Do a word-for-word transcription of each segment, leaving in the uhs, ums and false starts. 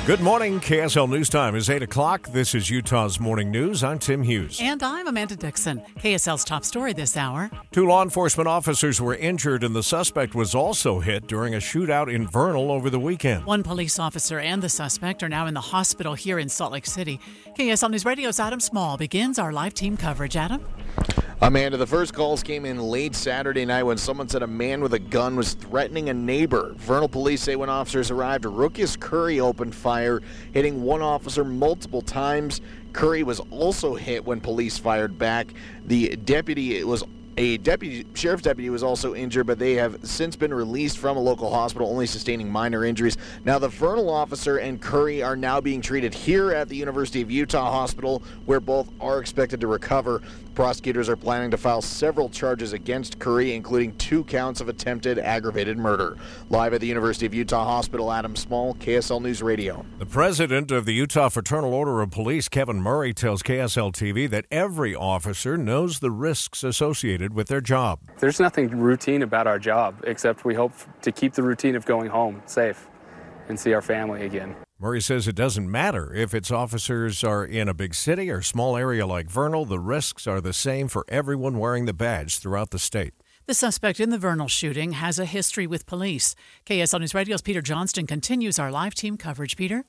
Good morning. K S L News Time is eight o'clock. This is Utah's Morning News. I'm Tim Hughes. And I'm Amanda Dixon. K S L's top story this hour. Two law enforcement officers were injured, and the suspect was also hit during a shootout in Vernal over the weekend. One police officer and the suspect are now in the hospital here in Salt Lake City. K S L News Radio's Adam Small begins our live team coverage. Adam? Amanda, the first calls came in late Saturday night when someone said a man with a gun was threatening a neighbor. Vernal police say when officers arrived, Ruckus Curry opened fire, hitting one officer multiple times. Curry was also hit when police fired back. The deputy was A deputy sheriff's deputy was also injured, but they have since been released from a local hospital, only sustaining minor injuries. Now, the Vernal officer and Curry are now being treated here at the University of Utah Hospital, where both are expected to recover. Prosecutors are planning to file several charges against Curry, including two counts of attempted aggravated murder. Live at the University of Utah Hospital, Adam Small, K S L News Radio. The president of the Utah Fraternal Order of Police, Kevin Murray, tells K S L T V that every officer knows the risks associated with their job. There's nothing routine about our job, except we hope to keep the routine of going home safe and see our family again. Murray says it doesn't matter if its officers are in a big city or small area like Vernal. The risks are the same for everyone wearing the badge throughout the state. The suspect in the Vernal shooting has a history with police. K S L News Radio's Peter Johnston continues our live team coverage. Peter?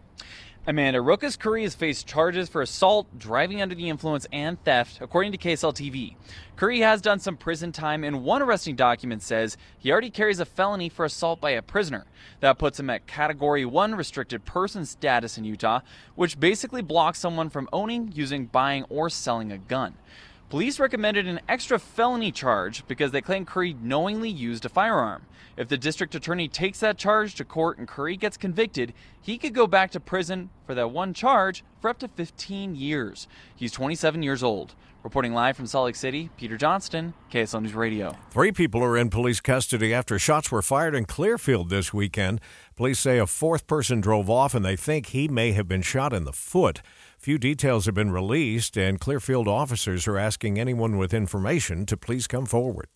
Amanda, Ruckus Curry has faced charges for assault, driving under the influence, and theft, according to K S L T V. Curry has done some prison time, and one arresting document says he already carries a felony for assault by a prisoner. That puts him at Category one restricted person status in Utah, which basically blocks someone from owning, using, buying, or selling a gun. Police recommended an extra felony charge because they claim Curry knowingly used a firearm. If the district attorney takes that charge to court and Curry gets convicted, he could go back to prison for that one charge for up to fifteen years. He's twenty-seven years old. Reporting live from Salt Lake City, Peter Johnston, K S L News Radio. Three people are in police custody after shots were fired in Clearfield this weekend. Police say a fourth person drove off, and they think he may have been shot in the foot. Few details have been released, and Clearfield officers are asking anyone with information to please come forward.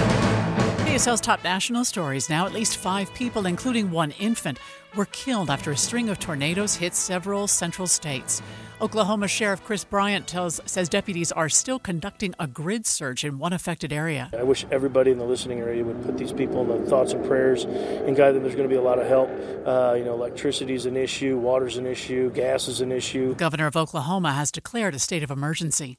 K S L's top national stories now. At least five people, including one infant, were killed after a string of tornadoes hit several central states. Oklahoma Sheriff Chris Bryant tells says deputies are still conducting a grid search in one affected area. I wish everybody in the listening area would put these people in the thoughts and prayers and guide them. There's going to be a lot of help. Uh, you know, electricity is an issue, water's an issue, gas is an issue. The governor of Oklahoma has declared a state of emergency.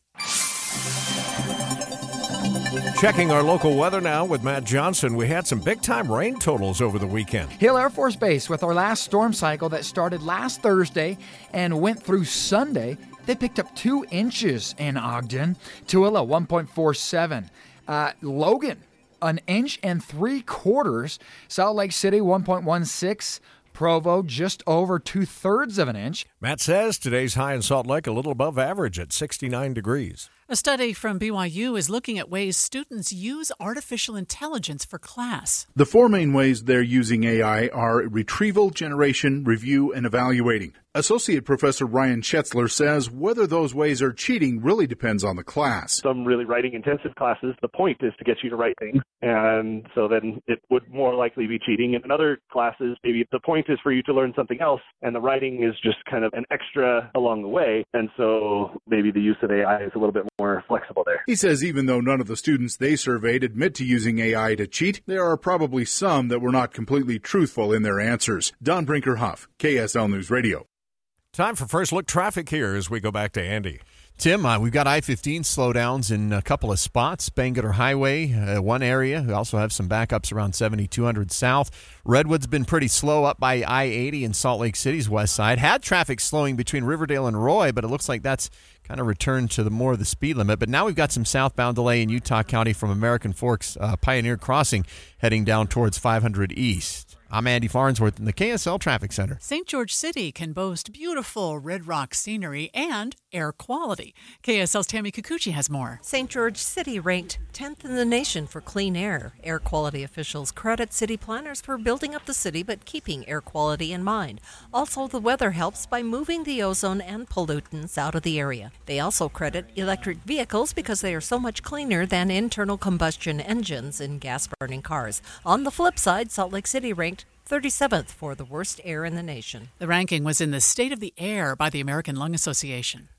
Checking our local weather now with Matt Johnson. We had some big-time rain totals over the weekend. Hill Air Force Base, with our last storm cycle that started last Thursday and went through Sunday, they picked up two inches in Ogden. Tooele, one point four seven. Uh, Logan, an inch and three quarters. Salt Lake City, one point one six. Provo, just over two-thirds of an inch. Matt says today's high in Salt Lake a little above average at sixty-nine degrees. A study from B Y U is looking at ways students use artificial intelligence for class. The four main ways they're using A I are retrieval, generation, review, and evaluating. Associate Professor Ryan Schetzler says whether those ways are cheating really depends on the class. Some really writing-intensive classes, the point is to get you to write things, and so then it would more likely be cheating. And in other classes, maybe the point is for you to learn something else, and the writing is just kind of an extra along the way, and so maybe the use of A I is a little bit more flexible there. He says even though none of the students they surveyed admit to using A I to cheat, there are probably some that were not completely truthful in their answers. Don Brinker-Huff, K S L News Radio. Time for First Look Traffic here as we go back to Andy. Tim, uh, we've got I fifteen slowdowns in a couple of spots. Bangerter Highway, uh, one area. We also have some backups around seventy-two hundred south. Redwood's been pretty slow up by I eighty in Salt Lake City's west side. Had traffic slowing between Riverdale and Roy, but it looks like that's kind of returned to the more of the speed limit. But now we've got some southbound delay in Utah County from American Forks uh, Pioneer Crossing heading down towards five hundred east. I'm Andy Farnsworth in the K S L Traffic Center. Saint George City can boast beautiful red rock scenery and air quality. K S L's Tammy Kikuchi has more. Saint George City ranked tenth in the nation for clean air. Air quality officials credit city planners for building up the city but keeping air quality in mind. Also, the weather helps by moving the ozone and pollutants out of the area. They also credit electric vehicles because they are so much cleaner than internal combustion engines in gas-burning cars. On the flip side, Salt Lake City ranked thirty-seventh for the worst air in the nation. The ranking was in the State of the Air by the American Lung Association.